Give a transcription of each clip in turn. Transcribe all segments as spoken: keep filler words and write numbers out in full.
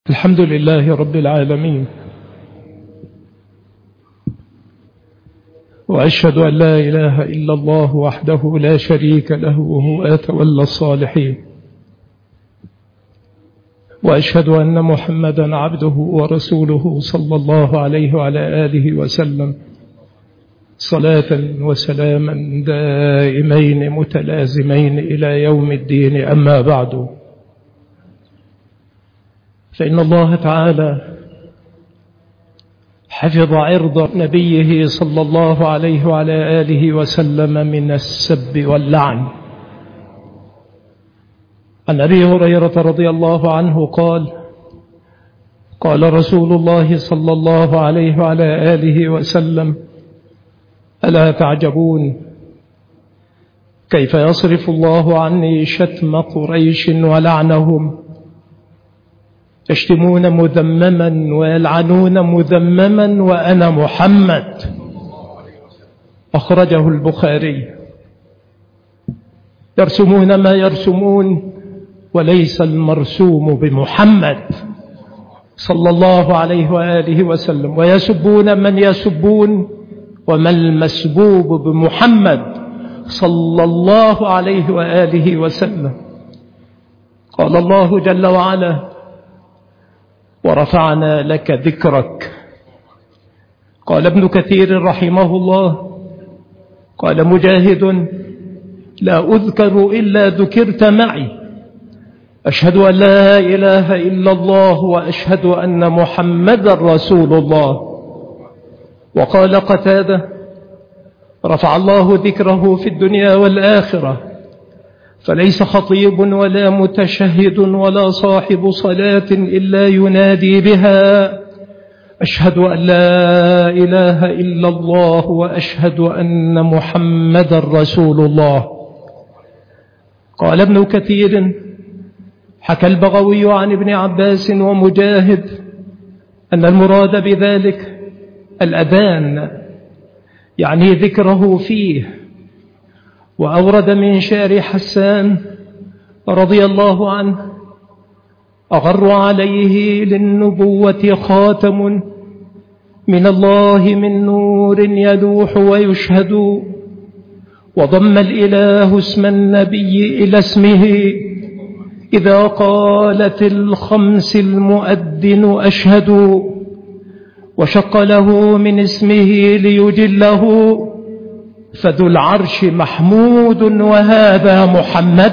الحمد لله رب العالمين، وأشهد أن لا إله إلا الله وحده لا شريك له وهو يتولى الصالحين، وأشهد أن محمدا عبده ورسوله صلى الله عليه وعلى آله وسلم صلاة وسلاما دائمين متلازمين إلى يوم الدين. أما بعد، فإن الله تعالى حفظ عرض نبيه صلى الله عليه وعلى آله وسلم من السب واللعن. عن أبي هريرة رضي الله عنه قال: قال رسول الله صلى الله عليه وعلى آله وسلم: ألا تعجبون كيف يصرف الله عني شتم قريش ولعنهم، يشتمون مذمما ويلعنون مذمما وأنا محمد. أخرجه البخاري. يرسمون ما يرسمون وليس المرسوم بمحمد صلى الله عليه وآله وسلم، ويسبون من يسبون وما المسبوب بمحمد صلى الله عليه وآله وسلم. قال الله جل وعلا: ورفعنا لك ذكرك. قال ابن كثير رحمه الله: قال مجاهد: لا أذكر إلا ذكرت معي، أشهد أن لا إله إلا الله وأشهد أن محمد رسول الله. وقال قتادة: رفع الله ذكره في الدنيا والآخرة، فليس خطيب ولا متشهد ولا صاحب صلاة إلا ينادي بها: أشهد أن لا إله إلا الله وأشهد أن محمد رسول الله. قال ابن كثير: حكى البغوي عن ابن عباس ومجاهد أن المراد بذلك الأذان، يعني ذكره فيه. وأورد من شعر حسان رضي الله عنه: أغر عليه للنبوة خاتم من الله من نور يلوح ويشهد، وضم الإله اسم النبي إلى اسمه إذا قالت الخمس المؤذن أشهد، وشق له من اسمه ليجله، فذو العرش محمود وهذا محمد.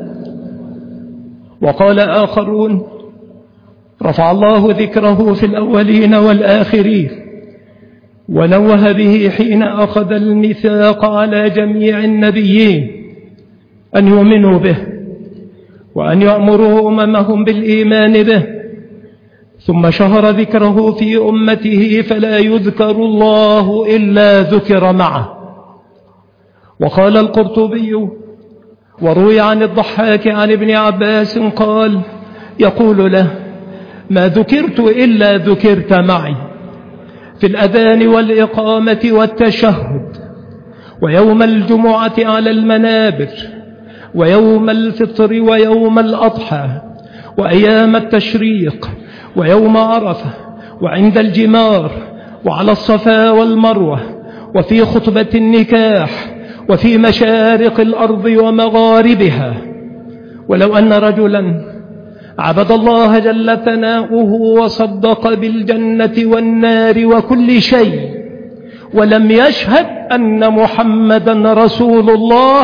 وقال آخرون: رفع الله ذكره في الأولين والآخرين، ونوه به حين أخذ الميثاق على جميع النبيين أن يؤمنوا به وأن يأمروا أممهم بالإيمان به، ثم شهر ذكره في أمته فلا يذكر الله إلا ذكر معه. وقال القرطبي: وروي عن الضحاك عن ابن عباس قال: يقول له: ما ذكرت إلا ذكرت معي، في الأذان والإقامة والتشهد، ويوم الجمعة على المنابر، ويوم الفطر ويوم الأضحى، وأيام التشريق، ويوم عرفة، وعند الجمار، وعلى الصفا والمروة، وفي خطبة النكاح، وفي مشارق الأرض ومغاربها. ولو أن رجلا عبد الله جل ثناؤه وصدق بالجنة والنار وكل شيء ولم يشهد أن محمدا رسول الله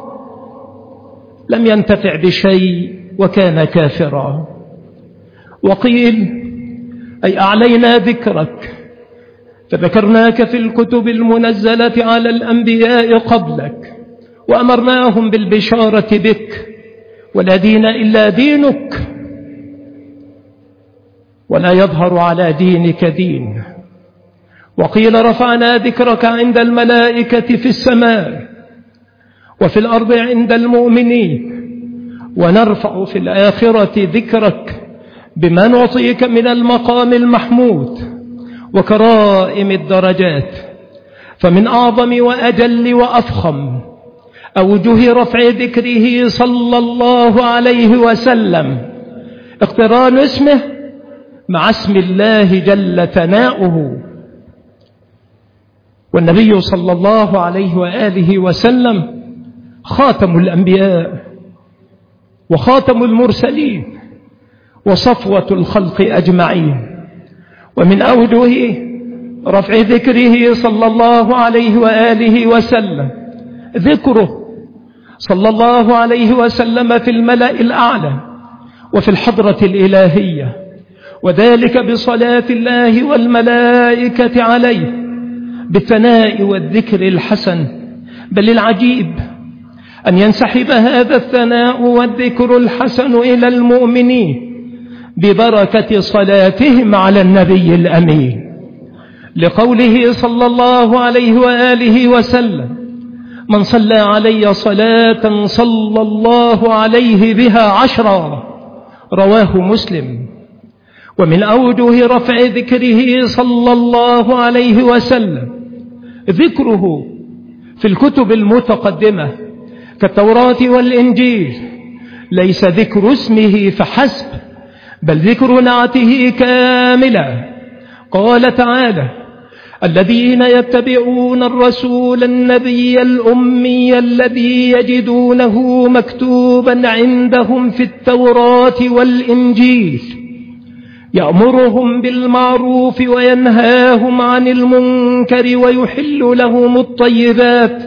لم ينتفع بشيء وكان كافرا. وقيل: أي أعلينا ذكرك فذكرناك في الكتب المنزلة على الأنبياء قبلك، وأمرناهم بالبشارة بك، ولا دين إلا دينك، ولا يظهر على دينك دين. وقيل: رفعنا ذكرك عند الملائكة في السماء وفي الأرض عند المؤمنين، ونرفع في الآخرة ذكرك بما نعطيك من المقام المحمود وكرائم الدرجات. فمن أعظم وأجل وأفخم أوجه رفع ذكره صلى الله عليه وسلم اقتران اسمه مع اسم الله جل ثناؤه. والنبي صلى الله عليه وآله وسلم خاتم الأنبياء وخاتم المرسلين وصفوة الخلق أجمعين. ومن أوجه رفع ذكره صلى الله عليه وآله وسلم ذكره صلى الله عليه وسلم في الملأ الأعلى وفي الحضرة الإلهية، وذلك بصلاة الله والملائكة عليه بالثناء والذكر الحسن. بل العجيب أن ينسحب هذا الثناء والذكر الحسن إلى المؤمنين ببركة صلاتهم على النبي الأمين، لقوله صلى الله عليه وآله وسلم: من صلى علي صلاة صلى الله عليه بها عشرا، رواه مسلم. ومن أوجه رفع ذكره صلى الله عليه وسلم ذكره في الكتب المتقدمة كالتوراة والإنجيل، ليس ذكر اسمه فحسب بل ذكر نعته كاملا. قال تعالى: الذين يتبعون الرسول النبي الأمي الذي يجدونه مكتوبا عندهم في التوراة والإنجيل يأمرهم بالمعروف وينهاهم عن المنكر ويحل لهم الطيبات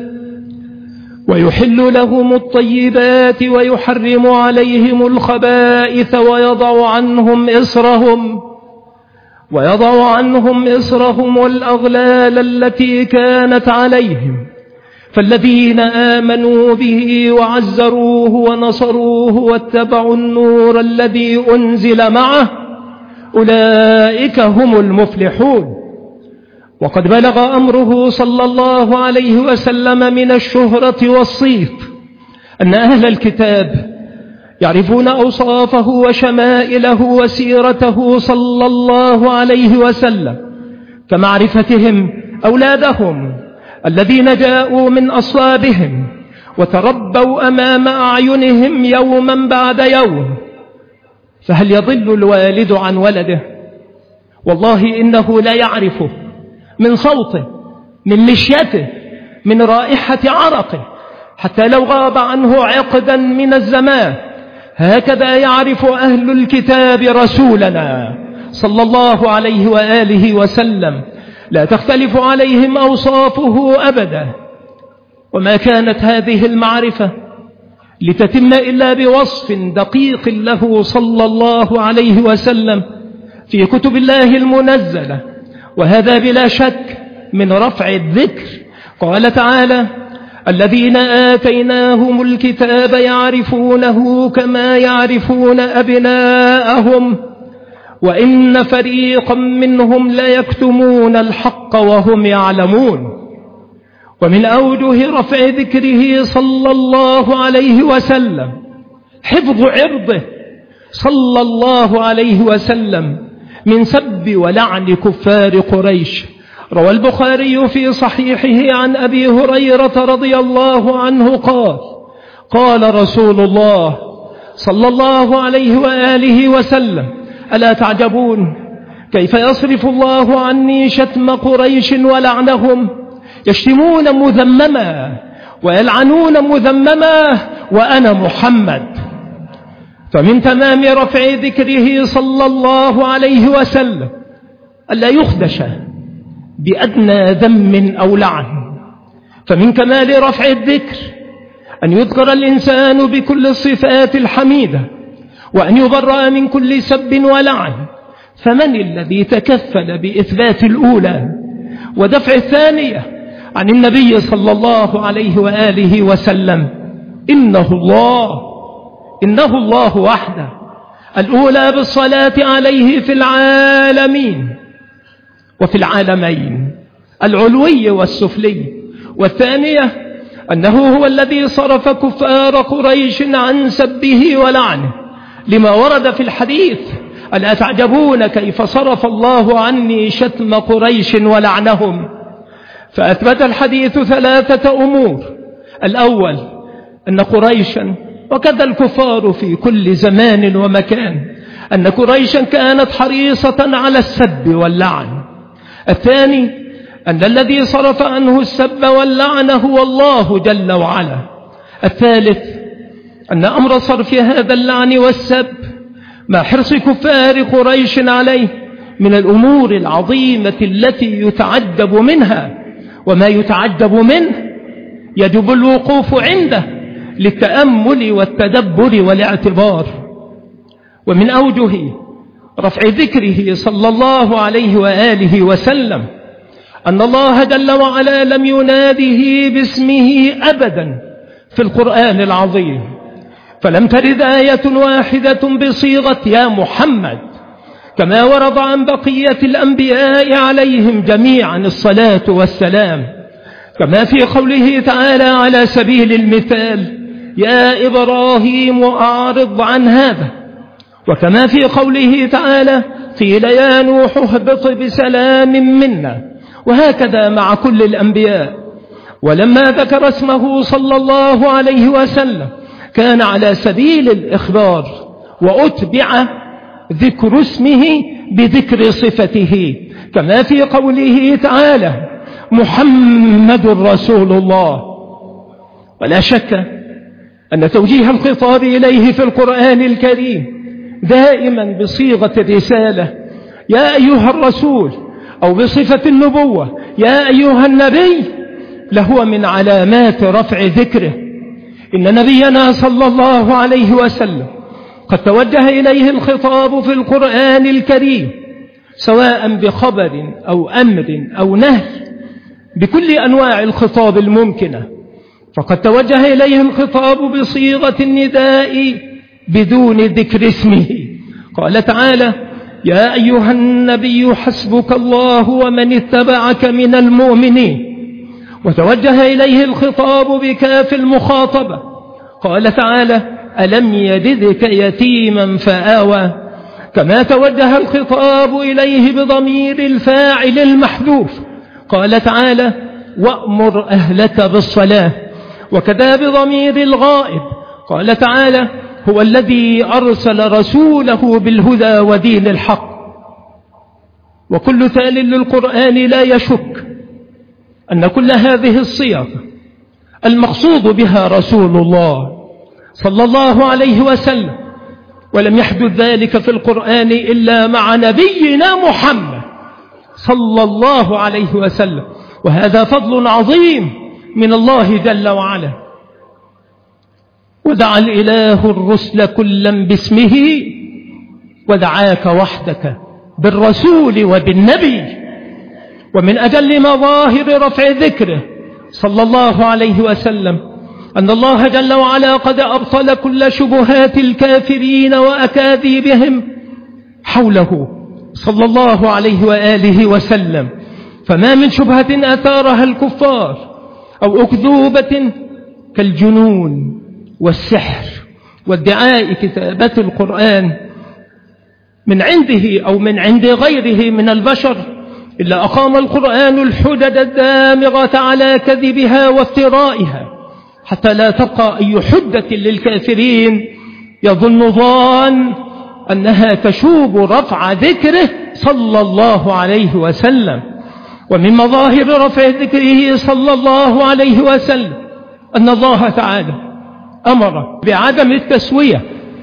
ويحل لهم الطيبات ويحرم عليهم الخبائث ويضع عنهم إصرهم ويضع عنهم إصرهم والأغلال التي كانت عليهم. فالذين آمنوا به وعزروه ونصروه واتبعوا النور الذي أنزل معه أولئك هم المفلحون. وقد بلغ أمره صلى الله عليه وسلم من الشهرة والصيت أن أهل الكتاب يعرفون أوصافه وشمائله وسيرته صلى الله عليه وسلم كمعرفتهم أولادهم الذين جاءوا من أصلابهم وتربوا أمام أعينهم يوما بعد يوم. فهل يضل الوالد عن ولده؟ والله إنه لا يعرفه من صوته، من مشيته، من رائحة عرقه، حتى لو غاب عنه عقدا من الزمان. هكذا يعرف أهل الكتاب رسولنا صلى الله عليه وآله وسلم، لا تختلف عليهم أوصافه أبدا. وما كانت هذه المعرفة لتتم إلا بوصف دقيق له صلى الله عليه وسلم في كتب الله المنزلة، وهذا بلا شك من رفع الذكر. قال تعالى: الذين آتيناهم الكتاب يعرفونه كما يعرفون أبناءهم وإن فريقا منهم ليكتمون الحق وهم يعلمون. ومن أوجه رفع ذكره صلى الله عليه وسلم حفظ عرضه صلى الله عليه وسلم من سب ولعن كفار قريش. روى البخاري في صحيحه عن أبي هريرة رضي الله عنه قال: قال رسول الله صلى الله عليه وآله وسلم: ألا تعجبون كيف يصرف الله عني شتم قريش ولعنهم؟ يشتمون مذمما ويلعنون مذمما وأنا محمد. فمن تمام رفع ذكره صلى الله عليه وسلم ألا يخدش بأدنى ذم أو لعن. فمن كمال رفع الذكر أن يذكر الإنسان بكل الصفات الحميدة وأن يبرأ من كل سب ولعن. فمن الذي تكفل بإثبات الأولى ودفع الثانية عن النبي صلى الله عليه وآله وسلم؟ إنه الله، إنه الله وحده. الأولى بالصلاة عليه في العالمين وفي العالمين العلوي والسفلي، والثانية أنه هو الذي صرف كفار قريش عن سبه ولعنه لما ورد في الحديث: ألا تعجبون كيف صرف الله عني شتم قريش ولعنهم؟ فأثبت الحديث ثلاثة أمور: الأول أن قريشا وكذا الكفار في كل زمان ومكان أن قريشا كانت حريصة على السب واللعن. الثاني أن الذي صرف عنه السب واللعن هو الله جل وعلا. الثالث أن أمر صرف هذا اللعن والسب مع حرص كفار قريش عليه من الأمور العظيمة التي يتعجب منها، وما يتعجب منه يجب الوقوف عنده للتأمل والتدبر والاعتبار. ومن أوجه رفع ذكره صلى الله عليه وآله وسلم أن الله جل وعلا لم يناده باسمه أبدا في القرآن العظيم، فلم ترد آية واحدة بصيغة يا محمد، كما ورد عن بقية الأنبياء عليهم جميعا الصلاة والسلام، كما في قوله تعالى على سبيل المثال يا إبراهيم أعرض عن هذا، وكما في قوله تعالى قيل يا نوح اهبط بسلام منا، وهكذا مع كل الأنبياء. ولما ذكر اسمه صلى الله عليه وسلم كان على سبيل الإخبار، وأتبع ذكر اسمه بذكر صفته، كما في قوله تعالى محمد رسول الله. ولا شك أن توجيه الخطاب إليه في القرآن الكريم دائما بصيغة الرسالة يا أيها الرسول، أو بصفة النبوة يا أيها النبي، لهو من علامات رفع ذكره. إن نبينا صلى الله عليه وسلم قد توجه إليه الخطاب في القرآن الكريم سواء بخبر أو أمر أو نهي، بكل أنواع الخطاب الممكنة، فقد توجه إليه الخطاب بصيغة النداء بدون ذكر اسمه. قال تعالى يا أيها النبي حسبك الله ومن اتبعك من المؤمنين، وتوجه إليه الخطاب بكاف المخاطبة. قال تعالى ألم يجدك يتيما فآوى، كما توجه الخطاب إليه بضمير الفاعل المحذوف. قال تعالى وأمر أهلك بالصلاة، وكذا بضمير الغائب. قال تعالى هو الذي أرسل رسوله بالهدى ودين الحق. وكل تال للقرآن لا يشك أن كل هذه الصيغ المقصود بها رسول الله صلى الله عليه وسلم، ولم يحدث ذلك في القرآن إلا مع نبينا محمد صلى الله عليه وسلم، وهذا فضل عظيم من الله جل وعلا. ودعا الإله الرسل كلا باسمه، ودعاك وحدك بالرسول وبالنبي. ومن أجل مظاهر رفع ذكره صلى الله عليه وسلم أن الله جل وعلا قد أبطل كل شبهات الكافرين وأكاذيبهم حوله صلى الله عليه وآله وسلم، فما من شبهة أثارها الكفار أو أكذوبة كالجنون والسحر وادعاء كتابة القرآن من عنده أو من عند غيره من البشر، إلا أقام القرآن الحجج الدامغة على كذبها وافترائها، حتى لا تبقى أي حجة للكافرين يظن ظان أنها تشوب رفع ذكره صلى الله عليه وسلم. ومن مظاهر رفع ذكره صلى الله عليه وسلم أن الله تعالى أمر بعدم التسوية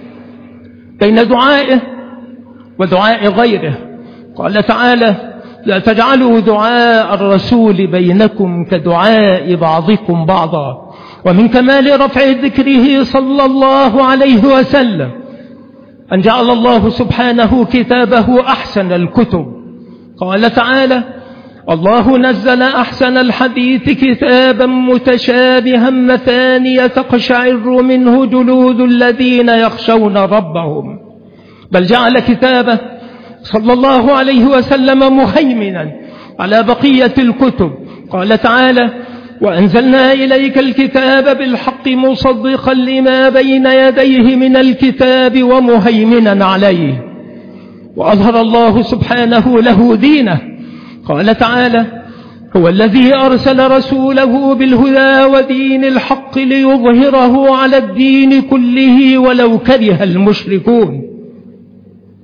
بين دعائه ودعاء غيره. قال تعالى لا تجعلوا دعاء الرسول بينكم كدعاء بعضكم بعضا. ومن كمال رفع ذكره صلى الله عليه وسلم أن جعل الله سبحانه كتابه أحسن الكتب. قال تعالى الله نزل أحسن الحديث كتابا متشابها مثانية تقشعر منه جلود الذين يخشون ربهم، بل جعل كتابه صلى الله عليه وسلم مهيمنا على بقية الكتب. قال تعالى وأنزلنا إليك الكتاب بالحق مصدقا لما بين يديه من الكتاب ومهيمنا عليه. وأظهر الله سبحانه له دينه. قال تعالى هو الذي أرسل رسوله بالهدى ودين الحق ليظهره على الدين كله ولو كره المشركون.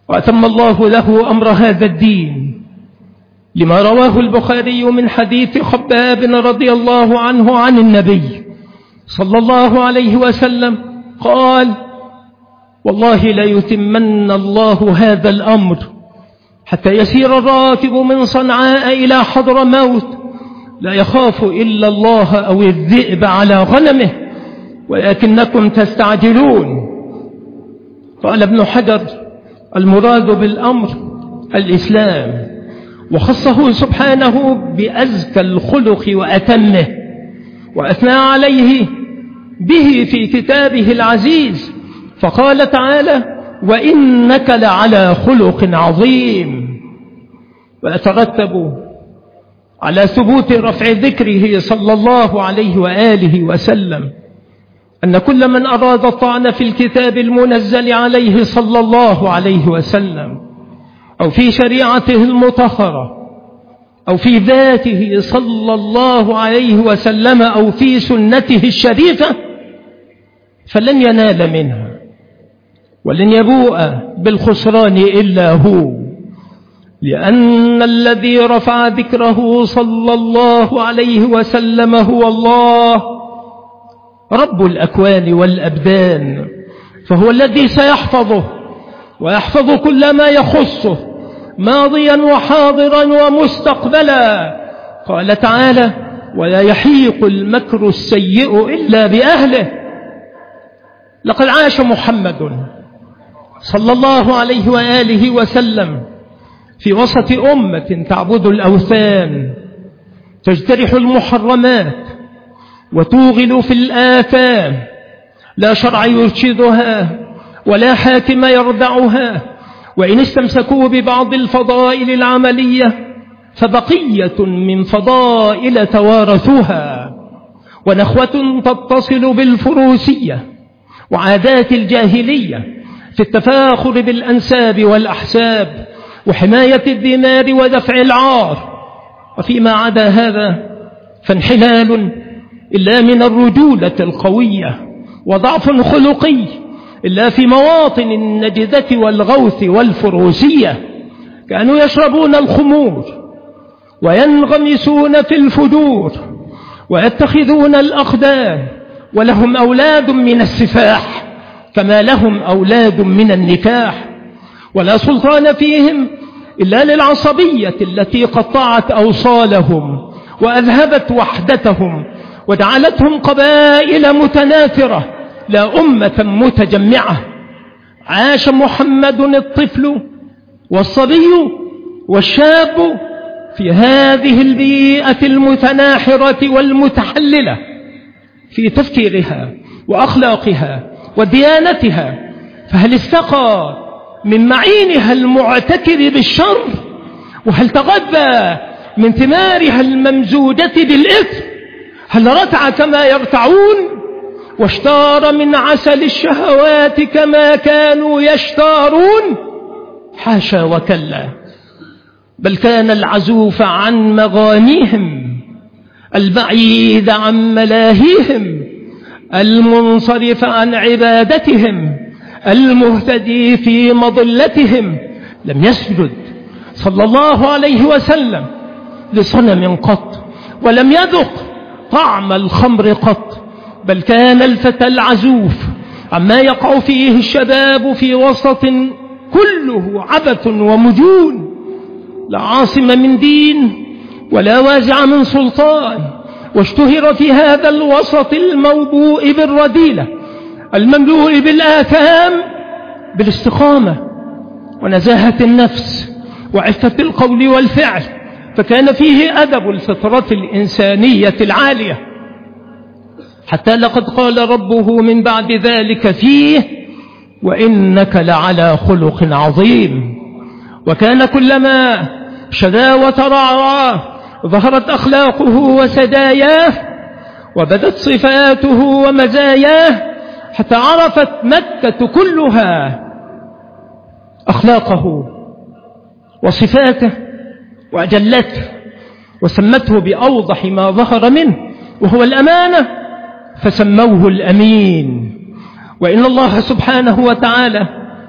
وأتم الله له أمر هذا الدين، لما رواه البخاري من حديث خباب رضي الله عنه عن النبي صلى الله عليه وسلم قال: والله ليتمن الله هذا الأمر حتى يسير الراكب من صنعاء إلى حضرموت لا يخاف إلا الله أو الذئب على غنمه، ولكنكم تستعجلون. قال ابن حجر: المراد بالأمر الإسلام، وخصه سبحانه بأزكى الخلق وأتمه، وأثنى عليه به في كتابه العزيز، فقال تعالى: وإنك لعلى خلق عظيم. ويترتب على ثبوت رفع ذكره صلى الله عليه وآله وسلم أن كل من أراد الطعن في الكتاب المنزل عليه صلى الله عليه وسلم أو في شريعته المطهرة أو في ذاته صلى الله عليه وسلم أو في سنته الشريفة فلن ينال منها ولن يبوء بالخسران إلا هو، لأن الذي رفع ذكره صلى الله عليه وسلم هو الله رب الأكوان والأبدان، فهو الذي سيحفظه ويحفظ كل ما يخصه ماضيا وحاضرا ومستقبلا. قال تعالى: ولا يحيق المكر السيء إلا بأهله. لقد عاش محمد صلى الله عليه وآله وسلم في وسط أمة تعبد الأوثان، تجترح المحرمات وتوغل في الآثام، لا شرع يرشدها ولا حاكم يردعها، وإن استمسكوا ببعض الفضائل العملية فبقية من فضائل توارثوها، ونخوة تتصل بالفروسية وعادات الجاهلية في التفاخر بالأنساب والأحساب وحماية الدماء ودفع العار. وفيما عدا هذا فانحلال إلا من الرجولة القوية، وضعف خلقي إلا في مواطن النجدة والغوث والفروسية. كانوا يشربون الخمور وينغمسون في الفجور ويتخذون الأخدان، ولهم أولاد من السفاح كما لهم أولاد من النكاح، ولا سلطان فيهم إلا للعصبية التي قطعت أوصالهم وأذهبت وحدتهم وجعلتهم قبائل متناثرة لا أمة متجمعة. عاش محمد الطفل والصبي والشاب في هذه البيئة المتناحرة والمتحللة في تفكيرها وأخلاقها وديانتها، فهل استقى من معينها المعتكر بالشر؟ وهل تغذى من ثمارها الممزوجة بالإثم؟ هل رتع كما يرتعون واشتار من عسل الشهوات كما كانوا يشتارون؟ حاشا وكلا، بل كان العزوف عن مغانيهم، البعيد عن ملاهيهم، المنصرف عن عبادتهم، المهتدي في مضلتهم. لم يسجد صلى الله عليه وسلم لصنم قط، ولم يذق طعم الخمر قط، بل كان الفتى العزوف عما يقع فيه الشباب في وسط كله عبث ومجون، لا عاصم من دين ولا وازع من سلطان، واشتهر في هذا الوسط الموبوء بالرذيلة المملوء بالآثام بالاستقامة ونزاهة النفس وعفة القول والفعل، فكان فيه أدب الفطرة الإنسانية العالية، حتى لقد قال ربه من بعد ذلك فيه: وإنك لعلى خلق عظيم. وكان كلما شدا وترعرع ظهرت أخلاقه وسجاياه وبدت صفاته ومزاياه، حتى عرفت مكة كلها أخلاقه وصفاته وأجلته وسمته بأوضح ما ظهر منه، وهو الأمانة، فسموه الأمين. وإن الله سبحانه وتعالى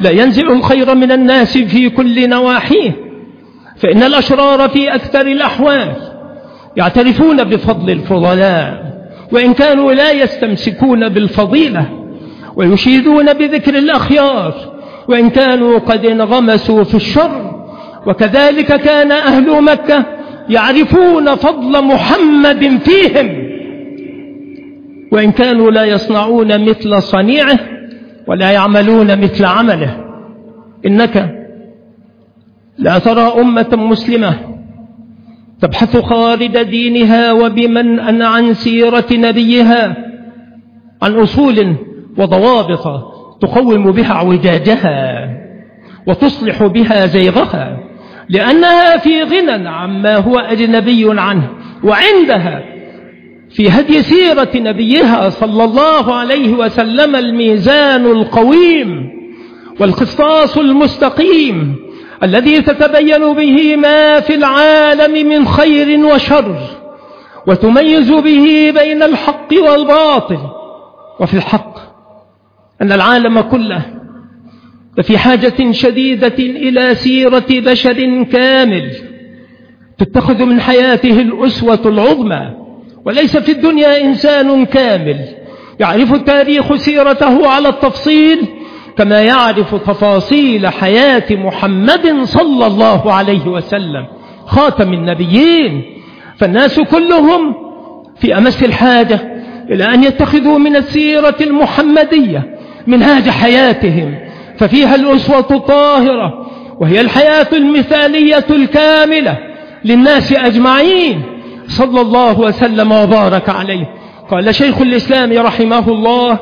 لا ينزع الخير من الناس في كل نواحيه، فإن الأشرار في أكثر الأحوال يعترفون بفضل الفضلاء وإن كانوا لا يستمسكون بالفضيلة، ويشيدون بذكر الأخيار وإن كانوا قد انغمسوا في الشر. وكذلك كان أهل مكة يعرفون فضل محمد فيهم وإن كانوا لا يصنعون مثل صنيعه ولا يعملون مثل عمله. إنك لا ترى أمة مسلمة تبحث خارج دينها وبمنأ عن سيرة نبيها عن أصول وضوابط تقوم بها اعوجاجها وتصلح بها زيغها، لأنها في غنى عما هو أجنبي عنه، وعندها في هدي سيرة نبيها صلى الله عليه وسلم الميزان القويم والقسطاس المستقيم الذي تتبين به ما في العالم من خير وشر، وتميز به بين الحق والباطل. وفي الحق أن العالم كله ففي حاجة شديدة إلى سيرة بشر كامل تتخذ من حياته الأسوة العظمى، وليس في الدنيا إنسان كامل يعرف التاريخ سيرته على التفصيل كما يعرف تفاصيل حياة محمد صلى الله عليه وسلم خاتم النبيين. فالناس كلهم في أمس الحاجة إلى أن يتخذوا من السيرة المحمدية منهاج حياتهم، ففيها الأسوة الطاهرة، وهي الحياة المثالية الكاملة للناس أجمعين صلى الله وسلم وبارك عليه. قال شيخ الإسلام رحمه الله: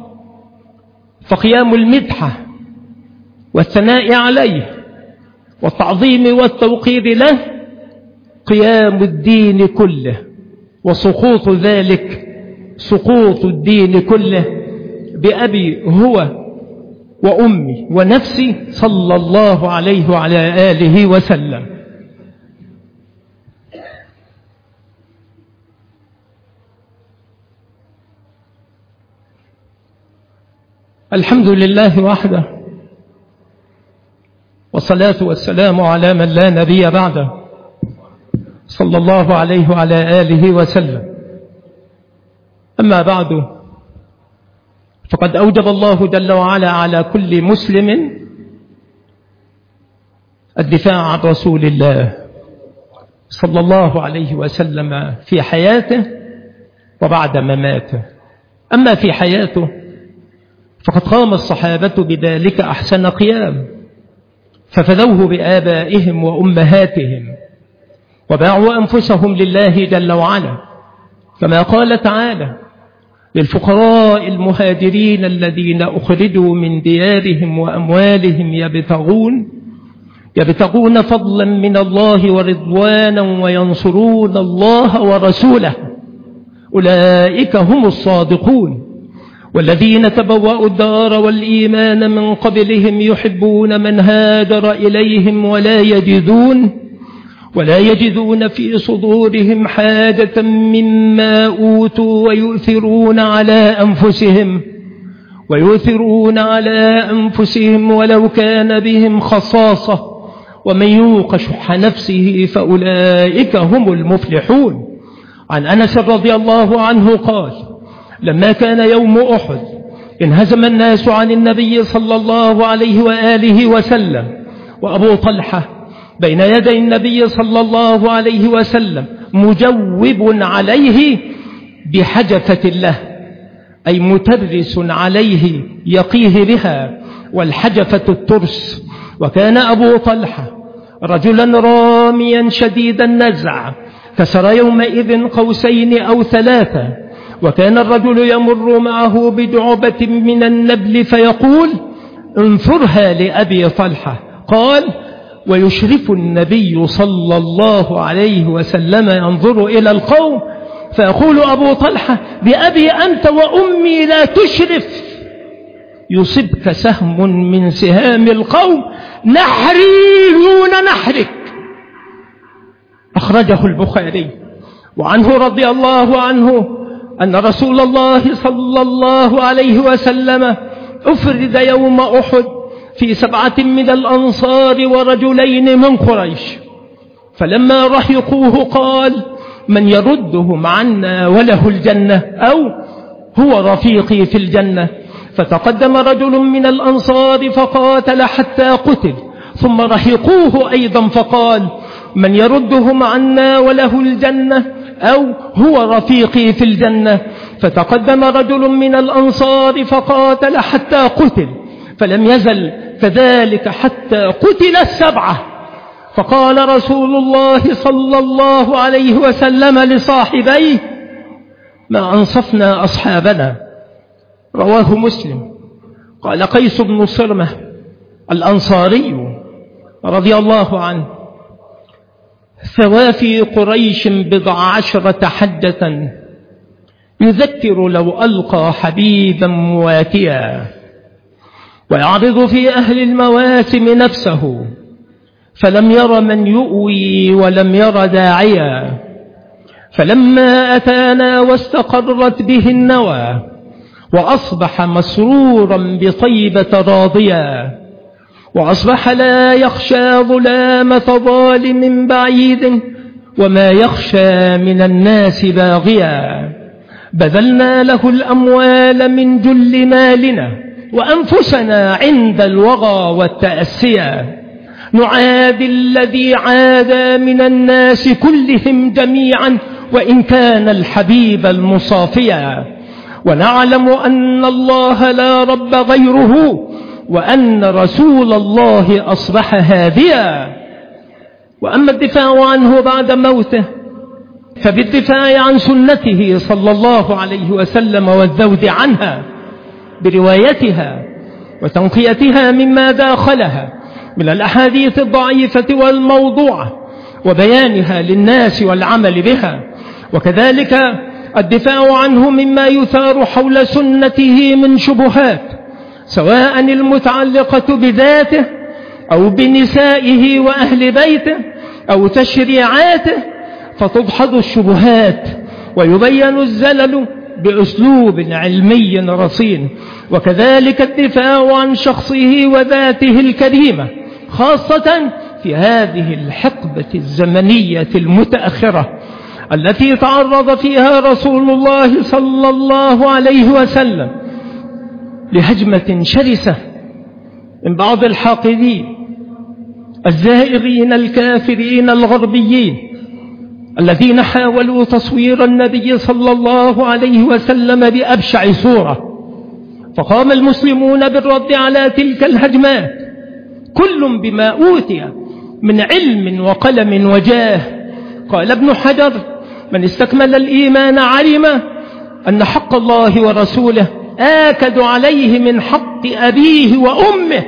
فقيام المدحة والثناء عليه والتعظيم والتوقير له قيام الدين كله، وسقوط ذلك سقوط الدين كله بأبي هو وأمي ونفسي صلى الله عليه وعلى آله وسلم. الحمد لله وحده، والصلاة والسلام على من لا نبي بعده صلى الله عليه وعلى آله وسلم. أما بعد، فقد أوجب الله جل وعلا على كل مسلم الدفاع عن رسول الله صلى الله عليه وسلم في حياته وبعد مماته. أما في حياته فقد قام الصحابة بذلك أحسن قيام، ففدوه بآبائهم وأمهاتهم وباعوا أنفسهم لله جل وعلا، كما قال تعالى: للفقراء المهاجرين الذين أخرجوا من ديارهم وأموالهم يبتغون يبتغون فضلا من الله ورضوانا وينصرون الله ورسوله أولئك هم الصادقون. والذين تبوأوا الدار والإيمان من قبلهم يحبون من هاجر إليهم ولا يجدون ولا يجدون في صدورهم حاجة مما أوتوا ويؤثرون على أنفسهم ويؤثرون على أنفسهم ولو كان بهم خصاصة ومن يوق شح نفسه فأولئك هم المفلحون. عن أنس رضي الله عنه قال: لما كان يوم أحد انهزم الناس عن النبي صلى الله عليه وآله وسلم، وأبو طلحة بين يدي النبي صلى الله عليه وسلم مجوب عليه بحجفة له، أي مترس عليه يقيه بها، والحجفة الترس. وكان أبو طلحة رجلا راميا شديد النزع، كسر يومئذ قوسين أو ثلاثة، وكان الرجل يمر معه بدعبة من النبل فيقول: انفرها لأبي طلحة. قال: ويشرف النبي صلى الله عليه وسلم ينظر إلى القوم فيقول أبو طلحة: بأبي أنت وأمي لا تشرف، يصبك سهم من سهام القوم، نحري دون نحرك. أخرجه البخاري. وعنه رضي الله عنه أن رسول الله صلى الله عليه وسلم أفرد يوم أحد في سبعة من الأنصار ورجلين من قريش، فلما رحقوه قال: من يردهم عنا وله الجنة، أو هو رفيقي في الجنة. فتقدم رجل من الأنصار فقاتل حتى قتل، ثم رحقوه أيضا فقال: من يردهم عنا وله الجنة، أو هو رفيقي في الجنة. فتقدم رجل من الأنصار فقاتل حتى قتل، فلم يزل كذلك حتى قتل السبعة. فقال رسول الله صلى الله عليه وسلم لصاحبيه: ما أنصفنا أصحابنا. رواه مسلم. قال قيس بن صرمة الأنصاري رضي الله عنه: ثوى في قريش بضع عشرة حجة، يذكر لو ألقى حبيبا مواتيا، ويعرض في أهل المواسم نفسه، فلم ير من يؤوي ولم ير داعيا. فلما أتانا واستقرت به النوى، وأصبح مسرورا بطيبة راضيا، وأصبح لا يخشى ظلامة ظالم بعيد، وما يخشى من الناس باغيا. بذلنا له الأموال من جل مالنا، وأنفسنا عند الوغى والتأسيا، نعادي الذي عادى من الناس كلهم جميعا، وإن كان الحبيب المصافيا. ونعلم أن الله لا رب غيره، وأن رسول الله أصبح هاديا. وأما الدفاع عنه بعد موته فبالدفاع عن سنته صلى الله عليه وسلم والذود عنها بروايتها وتنقيتها مما داخلها من الأحاديث الضعيفة والموضوعة، وبيانها للناس والعمل بها. وكذلك الدفاع عنه مما يثار حول سنته من شبهات، سواء المتعلقة بذاته أو بنسائه وأهل بيته أو تشريعاته، فتدحض الشبهات ويبين الزلل بأسلوب علمي رصين. وكذلك الدفاع عن شخصه وذاته الكريمة، خاصة في هذه الحقبة الزمنية المتأخرة التي تعرض فيها رسول الله صلى الله عليه وسلم لهجمة شرسة من بعض الحاقدين الزائغين الكافرين الغربيين، الذين حاولوا تصوير النبي صلى الله عليه وسلم بأبشع صورة. فقام المسلمون بالرد على تلك الهجمات، كل بما أوتي من علم وقلم وجاه. قال ابن حجر: من استكمل الإيمان علم أن حق الله ورسوله آكد عليه من حق أبيه وأمه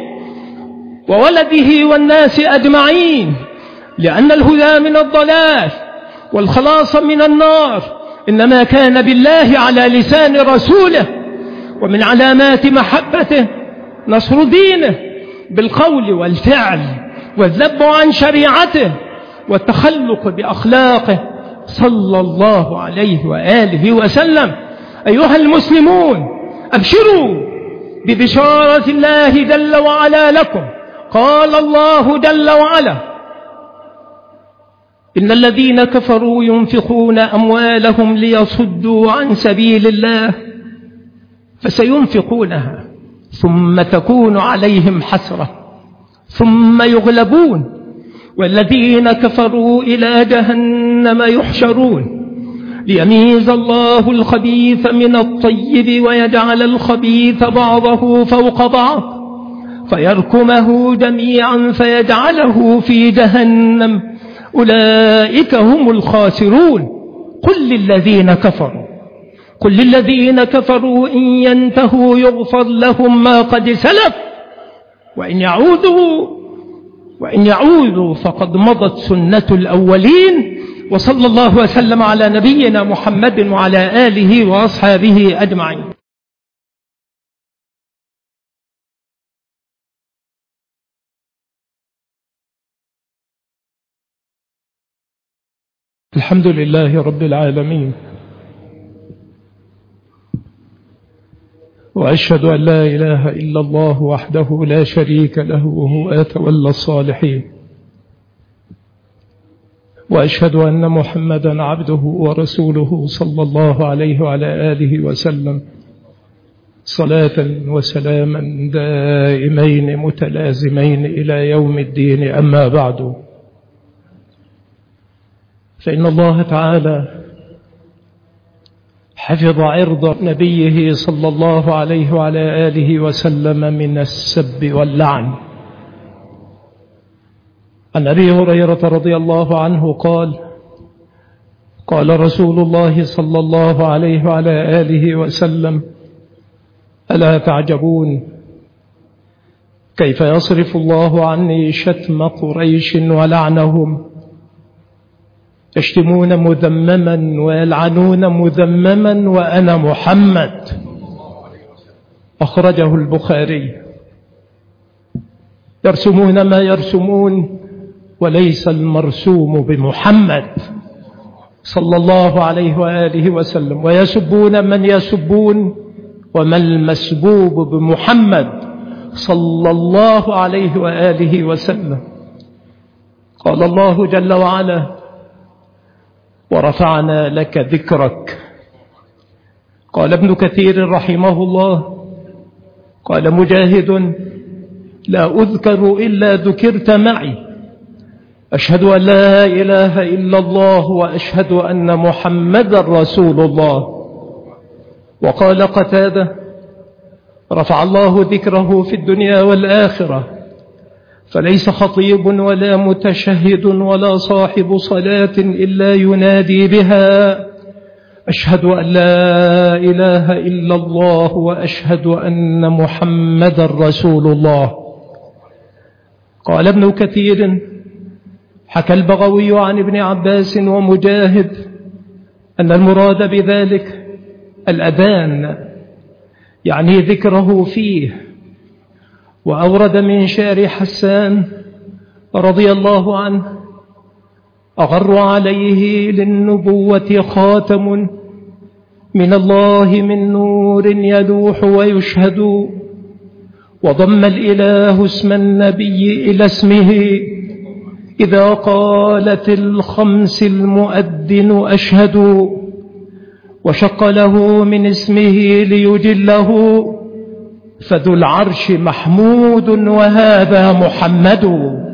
وولده والناس أجمعين، لأن الهدى من الضلال والخلاص من النار إنما كان بالله على لسان رسوله. ومن علامات محبته نصر دينه بالقول والفعل، والذب عن شريعته، والتخلق بأخلاقه صلى الله عليه وآله وسلم. أيها المسلمون، أبشروا ببشارة الله جل وعلا لكم. قال الله جل وعلا: إن الذين كفروا ينفقون أموالهم ليصدوا عن سبيل الله فسينفقونها ثم تكون عليهم حسرة ثم يغلبون والذين كفروا إلى جهنم يحشرون ليميز الله الخبيث من الطيب ويجعل الخبيث بعضه فوق بعض فيركمه جميعا فيجعله في جهنم أولئك هم الخاسرون. قل للذين كفروا قل للذين كفروا إن ينتهوا يغفر لهم ما قد سلف وإن يعودوا وإن يعودوا فقد مضت سنة الأولين. وصلى الله وسلم على نبينا محمد وعلى آله وأصحابه أجمعين. الحمد لله رب العالمين، وأشهد أن لا إله إلا الله وحده لا شريك له وهو يتولى الصالحين، وأشهد أن محمدا عبده ورسوله صلى الله عليه وعلى آله وسلم صلاة وسلاما دائمين متلازمين إلى يوم الدين. أما بعد، فإن الله تعالى حفظ عرض نبيه صلى الله عليه وعلى آله وسلم من السب واللعن. عن أبي هريرة رضي الله عنه قال: قال رسول الله صلى الله عليه وعلى آله وسلم: ألا تعجبون كيف يصرف الله عني شتم قريش ولعنهم، يشتمون مذمما ويلعنون مذمما وأنا محمد. أخرجه البخاري. يرسمون ما يرسمون وليس المرسوم بمحمد صلى الله عليه وآله وسلم، ويسبون من يسبون وما المسبوب بمحمد صلى الله عليه وآله وسلم. قال الله جل وعلا: ورفعنا لك ذكرك. قال ابن كثير رحمه الله: قال مجاهد: لا أذكر إلا ذكرت معي، أشهد أن لا إله إلا الله وأشهد أن محمد رسول الله. وقال قتادة: رفع الله ذكره في الدنيا والآخرة، فليس خطيب ولا متشهد ولا صاحب صلاة إلا ينادي بها: أشهد أن لا إله إلا الله وأشهد أن محمد رسول الله. قال ابن كثير: حكى البغوي عن ابن عباس ومجاهد أن المراد بذلك الأذان، يعني ذكره فيه. وأورد من شعر حسان رضي الله عنه: أغر عليه للنبوة خاتم من الله من نور يلوح ويشهد، وضم الإله اسم النبي إلى اسمه إذا قالت الخمس المؤذن أشهد، وشق له من اسمه ليجله، فذو العرش محمود وهذا محمد.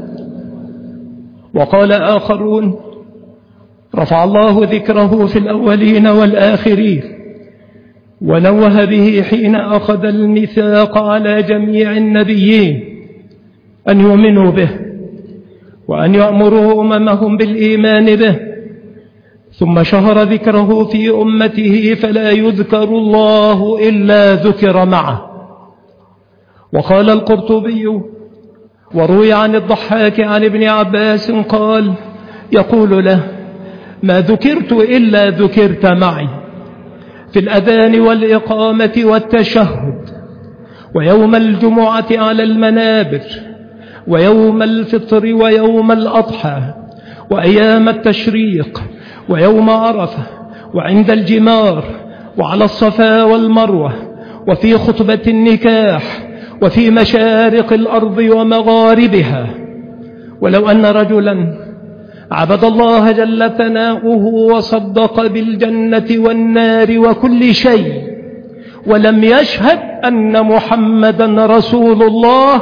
وقال آخرون: رفع الله ذكره في الأولين والآخرين، ونوه به حين أخذ الميثاق على جميع النبيين أن يؤمنوا به وأن يأمروا أممهم بالإيمان به، ثم شهر ذكره في أمته فلا يذكر الله إلا ذكر معه. وقال القرطبي: وروي عن الضحاك عن ابن عباس قال: يقول له: ما ذكرت إلا ذكرت معي، في الأذان والإقامة والتشهد، ويوم الجمعة على المنابر، ويوم الفطر ويوم الأضحى، وأيام التشريق، ويوم عرفة، وعند الجمار، وعلى الصفا والمروة، وفي خطبة النكاح، وفي مشارق الأرض ومغاربها. ولو أن رجلا عبد الله جل ثناؤه وصدق بالجنة والنار وكل شيء ولم يشهد أن محمدا رسول الله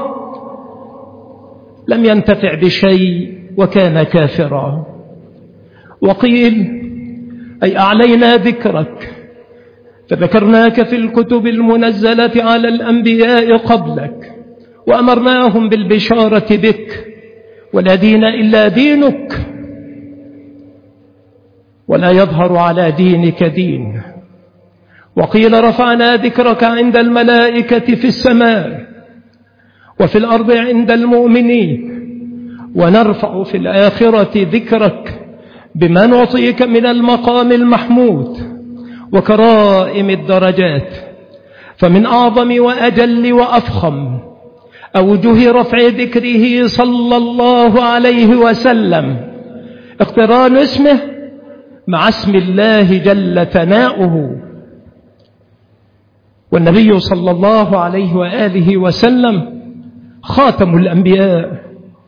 لم ينتفع بشيء وكان كافرا. وقيل: أي أعلينا ذكرك فذكرناك في الكتب المنزلة على الأنبياء قبلك، وأمرناهم بالبشارة بك، ولا دين إلا دينك، ولا يظهر على دينك دين. وقيل: رفعنا ذكرك عند الملائكة في السماء وفي الأرض عند المؤمنين، ونرفع في الآخرة ذكرك بما نعطيك من المقام المحمود وكرائم الدرجات. فمن أعظم وأجل وأفخم أوجه رفع ذكره صلى الله عليه وسلم اقتران اسمه مع اسم الله جل ثناؤه. والنبي صلى الله عليه وآله وسلم خاتم الأنبياء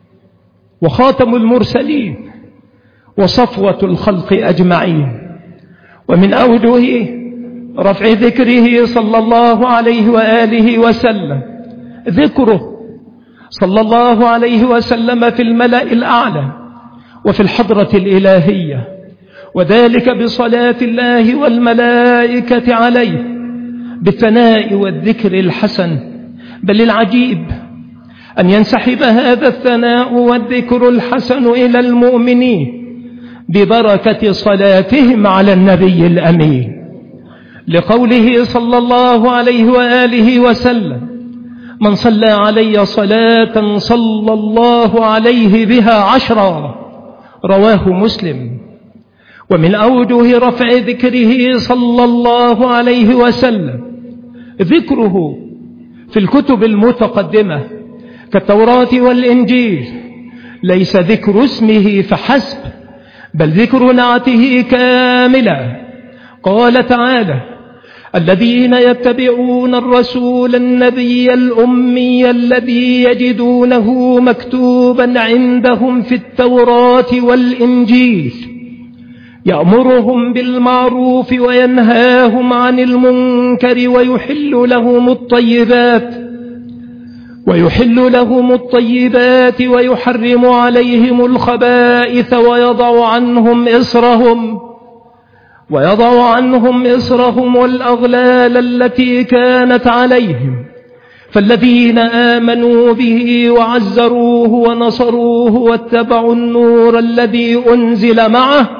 وخاتم المرسلين وصفوة الخلق أجمعين. ومن أوجه رفع ذكره صلى الله عليه وآله وسلم ذكره صلى الله عليه وسلم في الملأ الأعلى وفي الحضرة الإلهية، وذلك بصلاة الله والملائكة عليه بالثناء والذكر الحسن. بل العجيب أن ينسحب هذا الثناء والذكر الحسن إلى المؤمنين ببركة صلاتهم على النبي الأمين، لقوله صلى الله عليه وآله وسلم: من صلى علي صلاة صلى الله عليه بها عشرا، رواه مسلم. ومن أوجه رفع ذكره صلى الله عليه وسلم ذكره في الكتب المتقدمة كالتوراة والإنجيل، ليس ذكر اسمه فحسب بل ذكر نعته كاملا. قال تعالى: الذين يتبعون الرسول النبي الأمي الذي يجدونه مكتوبا عندهم في التوراة والإنجيل يأمرهم بالمعروف وينهاهم عن المنكر ويحل لهم الطيبات ويحل لهم الطيبات ويحرم عليهم الخبائث ويضع عنهم إصرهم ويضع عنهم إصرهم والأغلال التي كانت عليهم. فالذين آمنوا به وعزروه ونصروه واتبعوا النور الذي أنزل معه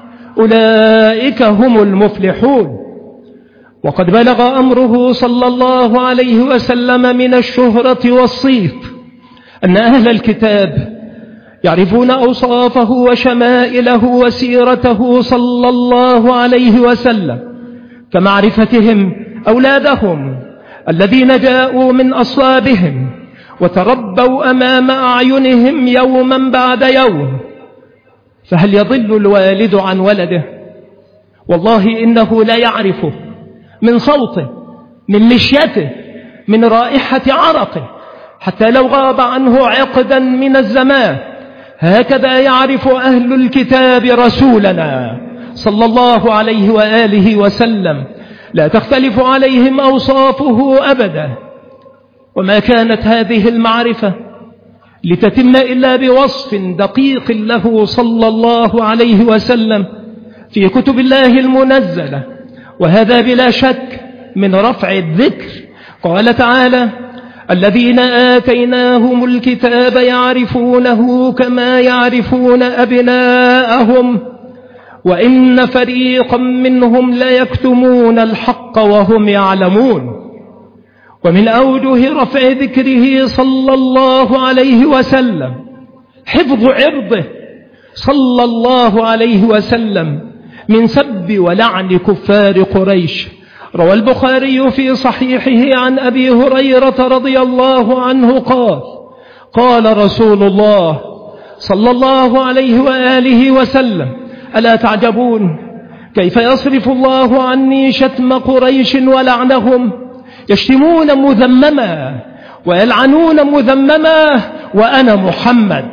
أولئك هم المفلحون. وقد بلغ أمره صلى الله عليه وسلم من الشهرة والصيت أن أهل الكتاب يعرفون أوصافه وشمائله وسيرته صلى الله عليه وسلم كمعرفتهم أولادهم الذين جاءوا من أصلابهم وتربوا أمام أعينهم يوما بعد يوم. فهل يضل الوالد عن ولده؟ والله إنه لا يعرفه من صوته، من مشيته، من رائحة عرقه، حتى لو غاب عنه عقدا من الزمان. هكذا يعرف أهل الكتاب رسولنا صلى الله عليه وآله وسلم، لا تختلف عليهم أوصافه أبدا. وما كانت هذه المعرفة لتتم إلا بوصف دقيق له صلى الله عليه وسلم في كتب الله المنزلة، وهذا بلا شك من رفع الذكر. قال تعالى: الذين آتيناهم الكتاب يعرفونه كما يعرفون أبناءهم وإن فريقا منهم ليكتمون الحق وهم يعلمون. ومن أوجه رفع ذكره صلى الله عليه وسلم حفظ عرضه صلى الله عليه وسلم من سب ولعن كفار قريش. روى البخاري في صحيحه عن أبي هريرة رضي الله عنه قال: قال رسول الله صلى الله عليه وآله وسلم: ألا تعجبون كيف يصرف الله عني شتم قريش ولعنهم؟ يشتمون مذمما ويلعنون مذمما وأنا محمد.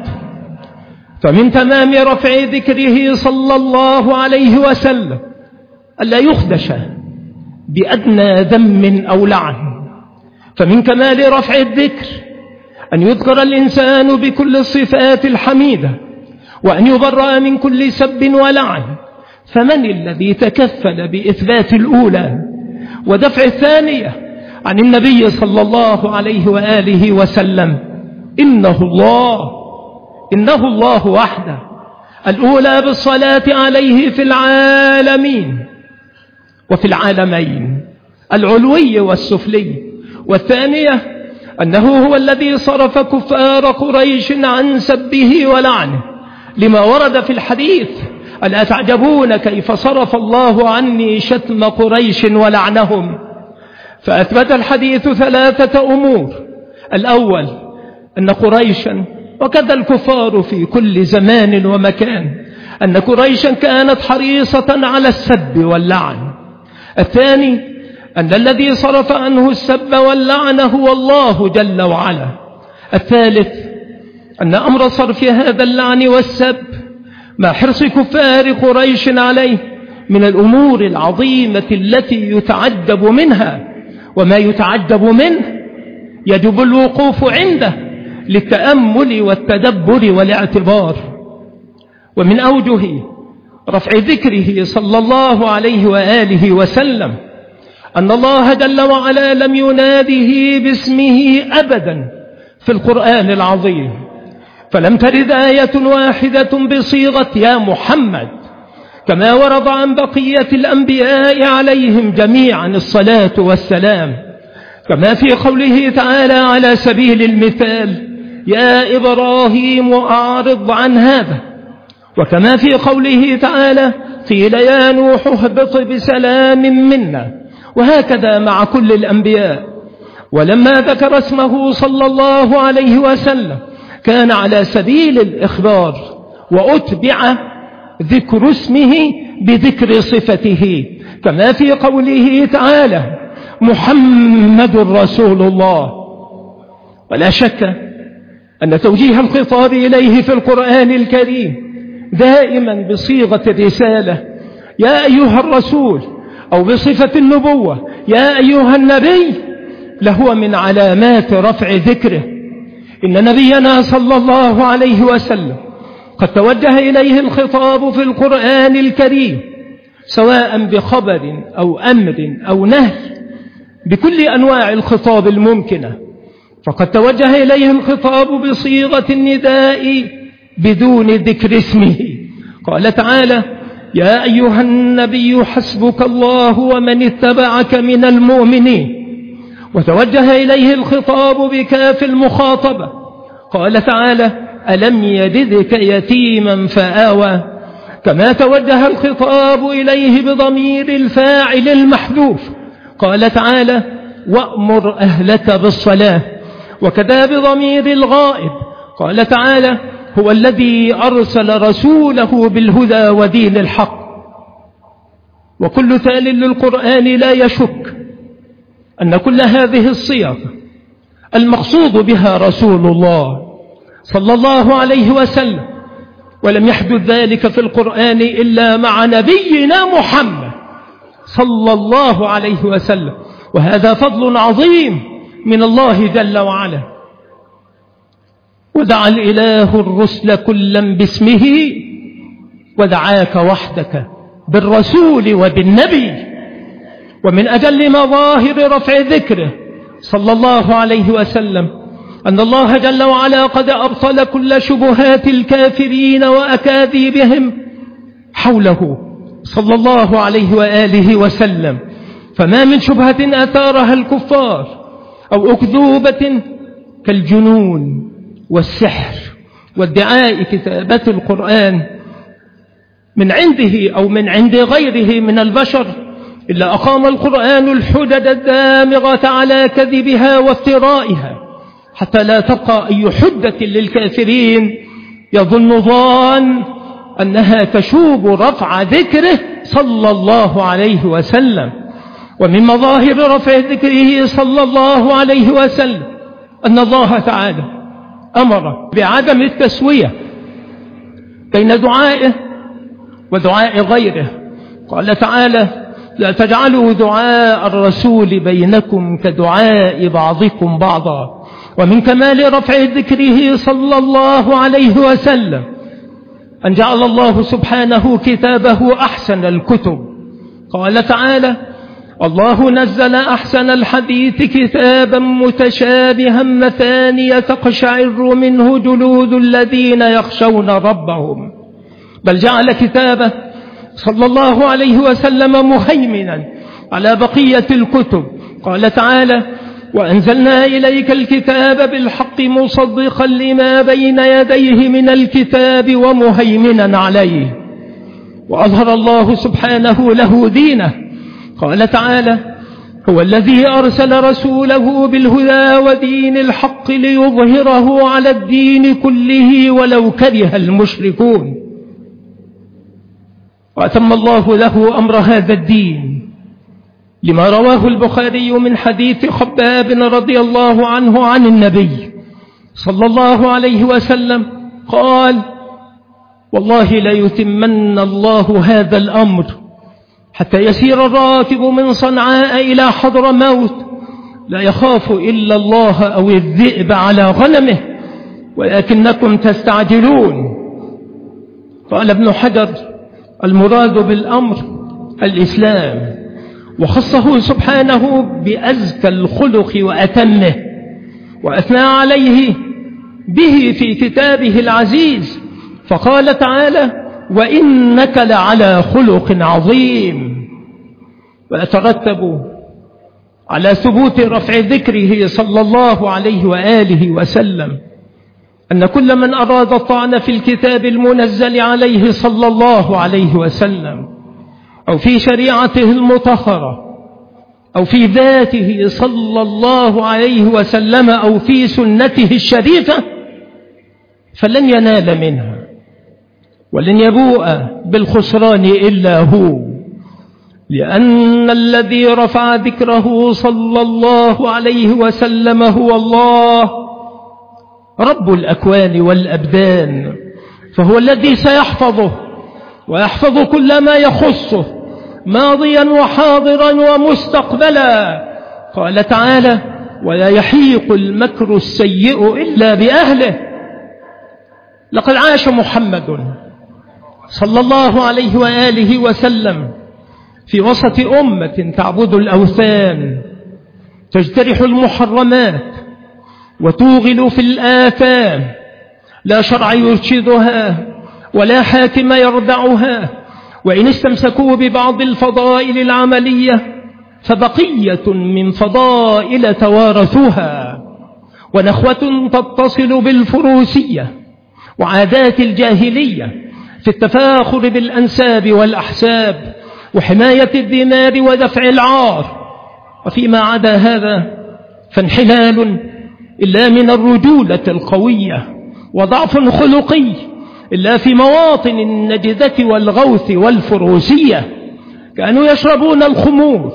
فمن تمام رفع ذكره صلى الله عليه وسلم ألا يخدش بأدنى ذم أو لعن. فمن كمال رفع الذكر أن يذكر الإنسان بكل الصفات الحميدة وأن يبرأ من كل سب ولعن. فمن الذي تكفل بإثبات الأولى ودفع الثانية عن النبي صلى الله عليه وآله وسلم؟ إنه الله إنه الله وحده. الأولى بالصلاة عليه في العالمين وفي العالمين العلوي والسفلي، والثانية أنه هو الذي صرف كفار قريش عن سبه ولعنه لما ورد في الحديث: ألا تعجبون كيف صرف الله عني شتم قريش ولعنهم؟ فأثبت الحديث ثلاثة أمور: الأول أن قريشا وكذا الكفار في كل زمان ومكان أن قريشا كانت حريصة على السب واللعن. الثاني أن الذي صرف عنه السب واللعن هو الله جل وعلا. الثالث أن أمر صرف هذا اللعن والسب مع حرص كفار قريش عليه من الأمور العظيمة التي يتعجب منها، وما يتعجب منه يجب الوقوف عنده للتأمل والتدبر والاعتبار. ومن أوجه رفع ذكره صلى الله عليه وآله وسلم أن الله جل وعلا لم يناده باسمه أبدا في القرآن العظيم، فلم ترد آية واحدة بصيغة يا محمد، كما ورد عن بقية الأنبياء عليهم جميعا الصلاة والسلام، كما في قوله تعالى على سبيل المثال يا إبراهيم أعرض عن هذا، وكما في قوله تعالى قيل يا نوح اهبط بسلام منا، وهكذا مع كل الأنبياء. ولما ذكر اسمه صلى الله عليه وسلم كان على سبيل الإخبار، وأتبع ذكر اسمه بذكر صفته، كما في قوله تعالى محمد رسول الله. ولا شك أن توجيه الخطاب إليه في القرآن الكريم دائما بصيغة الرسالة يا أيها الرسول، أو بصفة النبوة يا أيها النبي، لهو من علامات رفع ذكره. إن نبينا صلى الله عليه وسلم قد توجه إليه الخطاب في القرآن الكريم سواء بخبر أو أمر أو نهي، بكل أنواع الخطاب الممكنة، فقد توجه إليه الخطاب بصيغة النداء بدون ذكر اسمه. قال تعالى يا أيها النبي حسبك الله ومن اتبعك من المؤمنين، وتوجه إليه الخطاب بكاف المخاطبة. قال تعالى ألم يجدك يتيما فآوى، كما توجه الخطاب إليه بضمير الفاعل المحذوف. قال تعالى وأمر أهلك بالصلاة، وكذا بضمير الغائب. قال تعالى هو الذي أرسل رسوله بالهدى ودين الحق. وكل تال للقرآن لا يشك أن كل هذه الصيغ المقصود بها رسول الله صلى الله عليه وسلم، ولم يحدث ذلك في القرآن إلا مع نبينا محمد صلى الله عليه وسلم، وهذا فضل عظيم من الله جل وعلا. ودعا الإله الرسل كلا باسمه، ودعاك وحدك بالرسول وبالنبي. ومن أجل مظاهر رفع ذكره صلى الله عليه وسلم أن الله جل وعلا قد أبطل كل شبهات الكافرين وأكاذيبهم حوله صلى الله عليه وآله وسلم، فما من شبهة أثارها الكفار أو أكذوبة كالجنون والسحر وادعاء كتابة القرآن من عنده أو من عند غيره من البشر، إلا أقام القرآن الحجج الدامغة على كذبها وافترائها، حتى لا تبقى أي حجة للكافرين يظن ظان أنها تشوب رفع ذكره صلى الله عليه وسلم. ومن مظاهر رفع ذكره صلى الله عليه وسلم أن الله تعالى أمر بعدم التسوية بين دعائه ودعاء غيره. قال تعالى لا تجعلوا دعاء الرسول بينكم كدعاء بعضكم بعضا. ومن كمال رفع ذكره صلى الله عليه وسلم أن جعل الله سبحانه كتابه أحسن الكتب. قال تعالى الله نزل أحسن الحديث كتابا متشابها مثانية تقشعر منه جلود الذين يخشون ربهم، بل جعل كتابه صلى الله عليه وسلم مهيمنا على بقية الكتب. قال تعالى وأنزلنا إليك الكتاب بالحق مصدقا لما بين يديه من الكتاب ومهيمنا عليه، وأظهر الله سبحانه له دينه. قال تعالى هو الذي أرسل رسوله بالهدى ودين الحق ليظهره على الدين كله ولو كره المشركون. وأتم الله له أمر هذا الدين لما رواه البخاري من حديث خباب رضي الله عنه عن النبي صلى الله عليه وسلم قال: والله ليتمن الله هذا الأمر حتى يسير الراكب من صنعاء إلى حضرموت لا يخاف إلا الله أو الذئب على غنمه ولكنكم تستعجلون. قال ابن حجر: المراد بالأمر الإسلام، وخصه سبحانه بأزكى الخلق وأتمه، وأثنى عليه به في كتابه العزيز، فقال تعالى: وإنك لعلى خلق عظيم. ويترتب على ثبوت رفع ذكره صلى الله عليه وآله وسلم أن كل من أراد الطعن في الكتاب المنزل عليه صلى الله عليه وسلم أو في شريعته المطهرة أو في ذاته صلى الله عليه وسلم أو في سنته الشريفة فلن ينال منها ولن يبوء بالخسران إلا هو، لأن الذي رفع ذكره صلى الله عليه وسلم هو الله رب الأكوان والأبدان، فهو الذي سيحفظه ويحفظ كل ما يخصه ماضيا وحاضرا ومستقبلا. قال تعالى: ولا يحيق المكر السيء إلا بأهله. لقد عاش محمد صلى الله عليه وآله وسلم في وسط أمة تعبد الأوثان، تجترح المحرمات وتوغل في الآثام، لا شرع يرشدها ولا حاكم يردعها، وإن استمسكوا ببعض الفضائل العملية فبقية من فضائل توارثوها، ونخوة تتصل بالفروسية وعادات الجاهلية في التفاخر بالأنساب والأحساب وحماية الدمار ودفع العار. وفيما عدا هذا فانحلال إلا من الرجولة القوية وضعف خلقي إلا في مواطن النجدة والغوث والفروسية. كانوا يشربون الخمور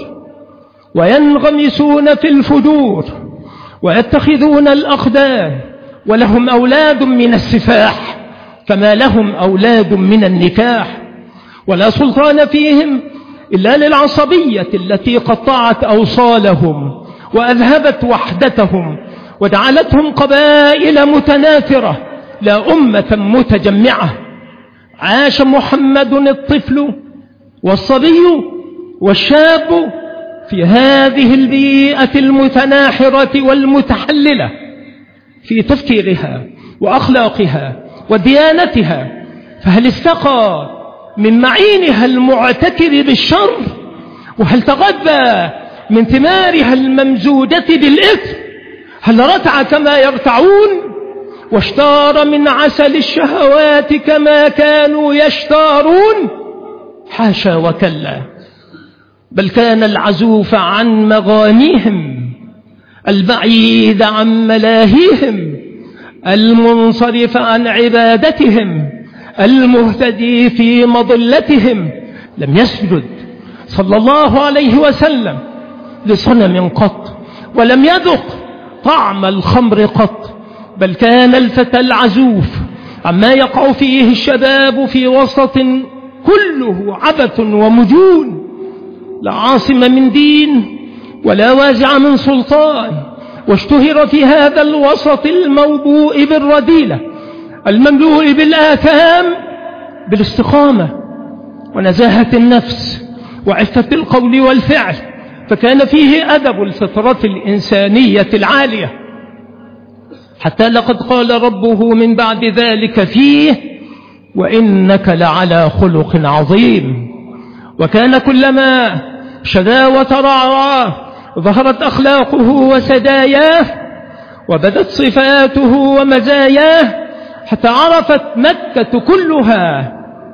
وينغمسون في الفجور ويتخذون الأخدان، ولهم أولاد من السفاح كما لهم أولاد من النكاح، ولا سلطان فيهم إلا للعصبية التي قطعت أوصالهم وأذهبت وحدتهم وجعلتهم قبائل متناثرة لا أمة متجمعة. عاش محمد الطفل والصبي والشاب في هذه البيئة المتناحرة والمتحللة في تفكيرها وأخلاقها وديانتها، فهل استقى من معينها المعتكر بالشر؟ وهل تغذى من ثمارها الممزوجة بالإثم؟ هل رتع كما يرتعون واشتار من عسل الشهوات كما كانوا يشتارون؟ حاشا وكلا، بل كان العزوف عن مغانيهم، البعيد عن ملاهيهم، المنصرف عن عبادتهم، المهتدي في مضلتهم. لم يسجد صلى الله عليه وسلم لصنم قط، ولم يذق طعم الخمر قط، بل كان الفتى العزوف عما يقع فيه الشباب في وسط كله عبث ومجون، لا عاصم من دين ولا وازع من سلطان، واشتهر في هذا الوسط الموبوء بالرذيلة المملوء بالآثام بالاستقامة ونزاهة النفس وعفة القول والفعل، فكان فيه أدب الفطرة الإنسانية العالية، حتى لقد قال ربه من بعد ذلك فيه: وإنك لعلى خلق عظيم. وكان كلما شدا وترعرع ظهرت أخلاقه وسجاياه وبدت صفاته ومزاياه، حتى عرفت مكة كلها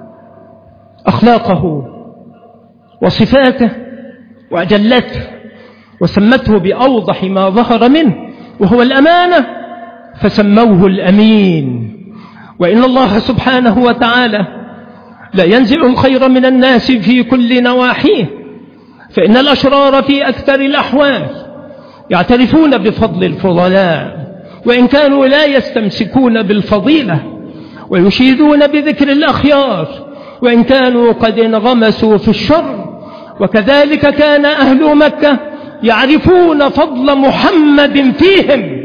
أخلاقه وصفاته وأجلته وسمته بأوضح ما ظهر منه وهو الأمانة، فسموه الأمين. وإن الله سبحانه وتعالى لا ينزع الخير من الناس في كل نواحيه، فإن الأشرار في أكثر الأحوال يعترفون بفضل الفضلاء، وإن كانوا لا يستمسكون بالفضيلة، ويشيدون بذكر الأخيار وإن كانوا قد انغمسوا في الشر. وكذلك كان أهل مكة يعرفون فضل محمد فيهم،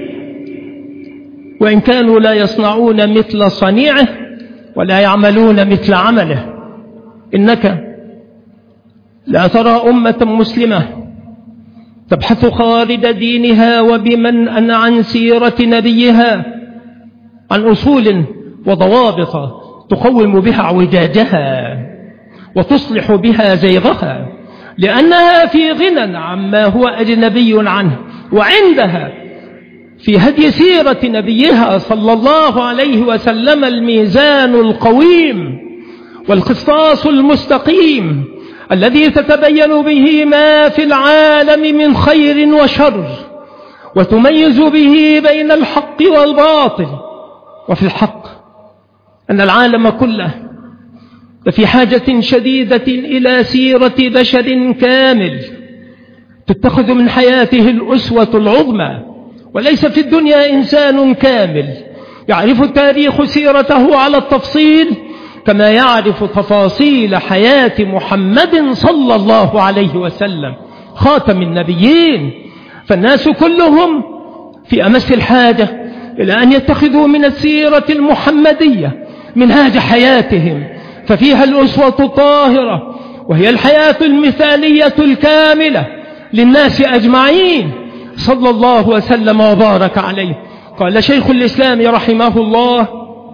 وإن كانوا لا يصنعون مثل صنيعه ولا يعملون مثل عمله. إنك لا ترى أمة مسلمة تبحث خارج دينها وبمن عن سيرة نبيها عن أصول وضوابط تقوم بها اعوجاجها وتصلح بها زيغها، لأنها في غنى عما هو أجنبي عنه، وعندها في هدي سيرة نبيها صلى الله عليه وسلم الميزان القويم والقسطاس المستقيم الذي تتبين به ما في العالم من خير وشر، وتميز به بين الحق والباطل. وفي الحق أن العالم كله في حاجة شديدة إلى سيرة بشر كامل تتخذ من حياته الأسوة العظمى. وليس في الدنيا إنسان كامل يعرف التاريخ سيرته على التفصيل كما يعرف تفاصيل حياة محمد صلى الله عليه وسلم خاتم النبيين. فالناس كلهم في أمس الحاجة إلى أن يتخذوا من السيرة المحمدية منهاج حياتهم، ففيها الأسوة الطاهرة، وهي الحياة المثالية الكاملة للناس أجمعين صلى الله وسلم وبارك عليه. قال شيخ الإسلام رحمه الله: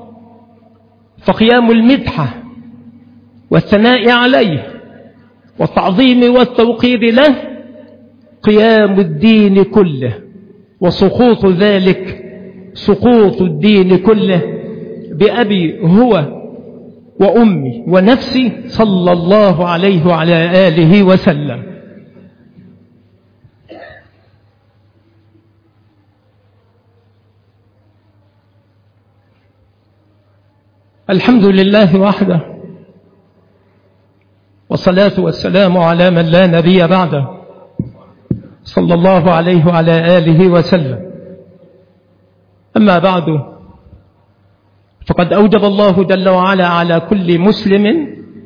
فقيام المدحة والثناء عليه والتعظيم والتوقير له قيام الدين كله، وسقوط ذلك سقوط الدين كله بأبي هو وأمي ونفسي صلى الله عليه وعلى آله وسلم. الحمد لله وحده، والصلاة والسلام على من لا نبي بعده صلى الله عليه وعلى آله وسلم. أما بعد، فقد أوجب الله جل وعلا على كل مسلم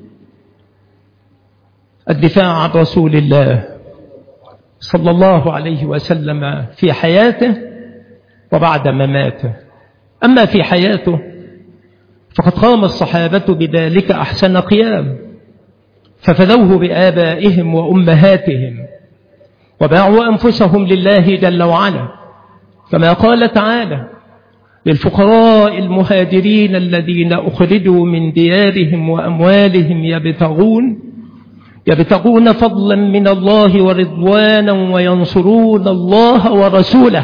الدفاع عن رسول الله صلى الله عليه وسلم في حياته وبعد مماته. أما في حياته فقد قام الصحابة بذلك أحسن قيام، ففدوه بآبائهم وأمهاتهم وباعوا أنفسهم لله جل وعلا، كما قال تعالى: للفقراء المهاجرين الذين أخرجوا من ديارهم وأموالهم يبتغون يبتغون فضلا من الله ورضوانا وينصرون الله ورسوله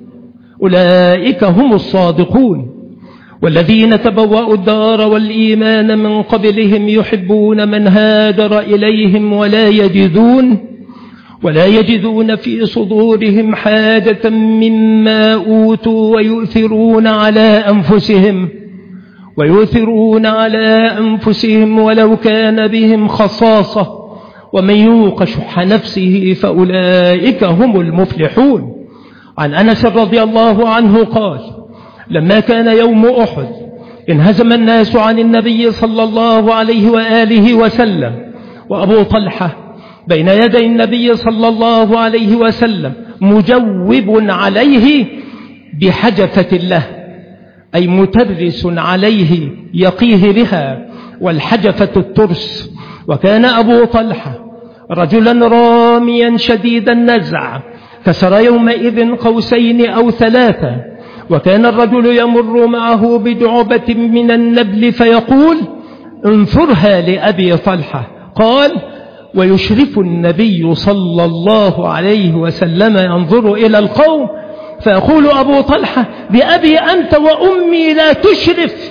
أولئك هم الصادقون. والذين تبوأوا الدار والإيمان من قبلهم يحبون من هاجر إليهم ولا يجدون ولا يجدون في صدورهم حاجة مما أوتوا ويؤثرون على أنفسهم ويؤثرون على أنفسهم ولو كان بهم خصاصة ومن يوق شح نفسه فأولئك هم المفلحون. عن أنس رضي الله عنه قال: لما كان يوم أحد انهزم الناس عن النبي صلى الله عليه وآله وسلم، وأبو طلحة بين يدي النبي صلى الله عليه وسلم مجوب عليه بحجفة له، أي مترس عليه يقيه بها، والحجفة الترس. وكان أبو طلحة رجلا راميا شديد النزع، كسر يومئذ قوسين أو ثلاثة. وكان الرجل يمر معه بجعبة من النبل فيقول: انثرها لأبي طلحة. قال: ويشرف النبي صلى الله عليه وسلم ينظر إلى القوم فيقول أبو طلحة: بأبي أنت وأمي لا تشرف،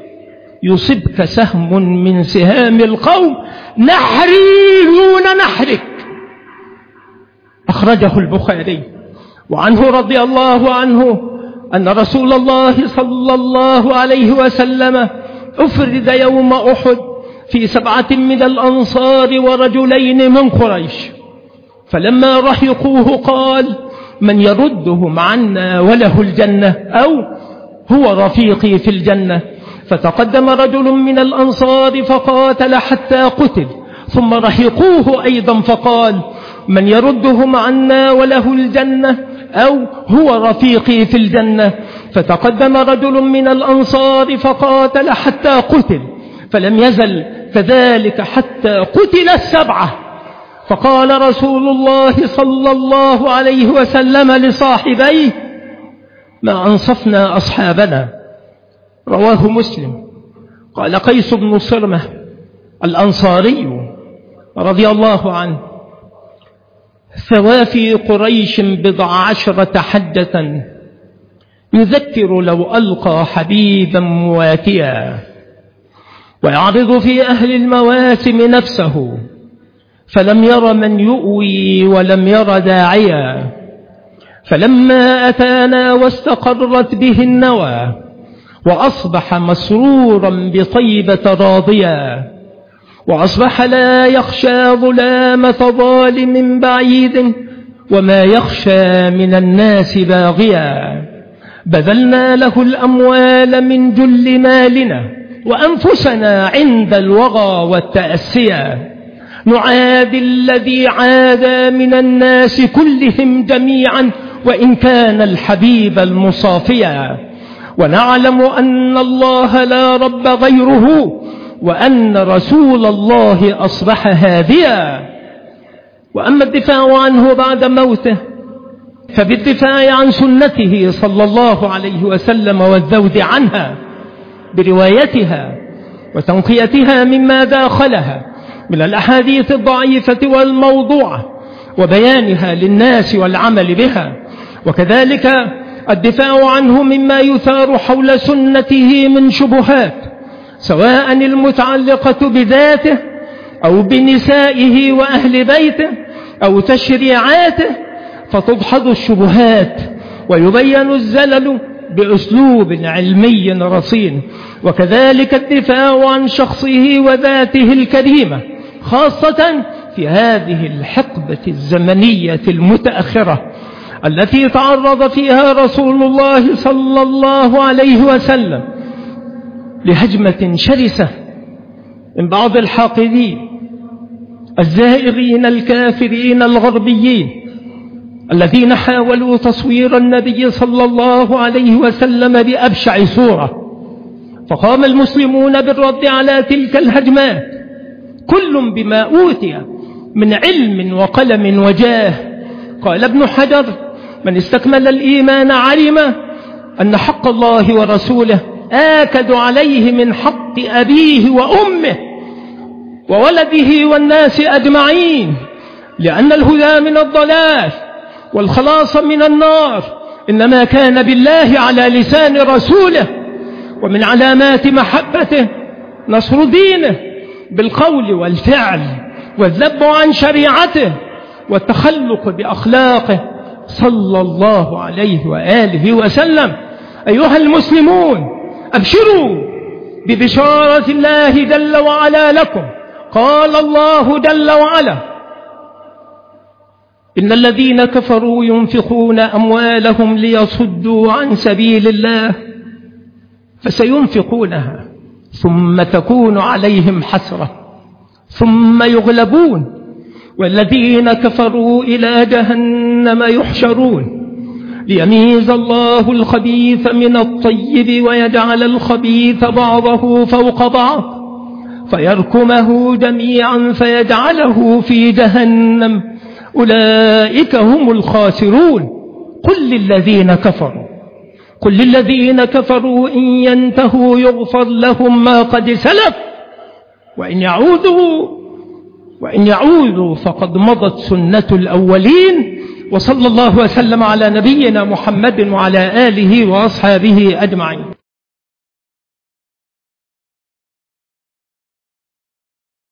يصبك سهم من سهام القوم نحري دون نحرك. أخرجه البخاري. وعنه رضي الله عنه أن رسول الله صلى الله عليه وسلم أفرد يوم أحد في سبعة من الأنصار ورجلين من قريش، فلما رحقوه قال: من يردهم عنا وله الجنة، أو هو رفيقي في الجنة. فتقدم رجل من الأنصار فقاتل حتى قتل، ثم رحقوه أيضا فقال: من يردهم عنا وله الجنة، أو هو رفيقي في الجنة. فتقدم رجل من الأنصار فقاتل حتى قتل، فلم يزل كذلك حتى قتل السبعة. فقال رسول الله صلى الله عليه وسلم لصاحبيه: ما أنصفنا أصحابنا. رواه مسلم. قال قيس بن صرمة الأنصاري رضي الله عنه: ثوى في قريش بضع عشرة حجة، يذكر لو ألقى حبيبا مواتيا، ويعرض في أهل المواسم نفسه، فلم ير من يؤوي ولم ير داعيا. فلما أتانا واستقرت به النوى، وأصبح مسرورا بطيبة راضيا، وأصبح لا يخشى ظلامة ظالم بعيد، وما يخشى من الناس باغيا. بذلنا له الأموال من جل مالنا، وأنفسنا عند الوغى والتأسيا، نعادي الذي عادى من الناس كلهم جميعا، وإن كان الحبيب المصافيا. ونعلم أن الله لا رب غيره، وأن رسول الله أصبح هاديا. وأما الدفاع عنه بعد موته فبالدفاع عن سنته صلى الله عليه وسلم والذود عنها بروايتها وتنقيتها مما داخلها من الأحاديث الضعيفة والموضوعة، وبيانها للناس والعمل بها، وكذلك الدفاع عنه مما يثار حول سنته من شبهات، سواء المتعلقة بذاته أو بنسائه وأهل بيته أو تشريعاته، فتدحض الشبهات ويبين الزلل بأسلوب علمي رصين. وكذلك الدفاع عن شخصه وذاته الكريمة، خاصة في هذه الحقبة الزمنية المتأخرة التي تعرض فيها رسول الله صلى الله عليه وسلم لهجمة شرسة من بعض الحاقدين الزائغين الكافرين الغربيين، الذين حاولوا تصوير النبي صلى الله عليه وسلم بأبشع صورة. فقام المسلمون بالرد على تلك الهجمات، كل بما أوتي من علم وقلم وجاه. قال ابن حجر: من استكمل الإيمان علم أن حق الله ورسوله آكد عليه من حق أبيه وأمه وولده والناس أجمعين، لأن الهدى من الضلال والخلاص من النار إنما كان بالله على لسان رسوله. ومن علامات محبته نصر دينه بالقول والفعل، والذب عن شريعته، والتخلق بأخلاقه صلى الله عليه وآله وسلم. أيها المسلمون، أبشروا ببشارة الله جل وعلا لكم. قال الله جل وعلا: إن الذين كفروا ينفقون أموالهم ليصدوا عن سبيل الله فسينفقونها ثم تكون عليهم حسرة ثم يغلبون والذين كفروا إلى جهنم يحشرون ليميز الله الخبيث من الطيب ويجعل الخبيث بعضه فوق بعض فيركمه جميعا فيجعله في جهنم أولئك هم الخاسرون. قل للذين كفروا قل للذين كفروا إن ينتهوا يغفر لهم ما قد سلف وإن يعودوا وإن يعودوا فقد مضت سنة الأولين. وصلى الله وسلم على نبينا محمد وعلى آله وأصحابه أجمعين.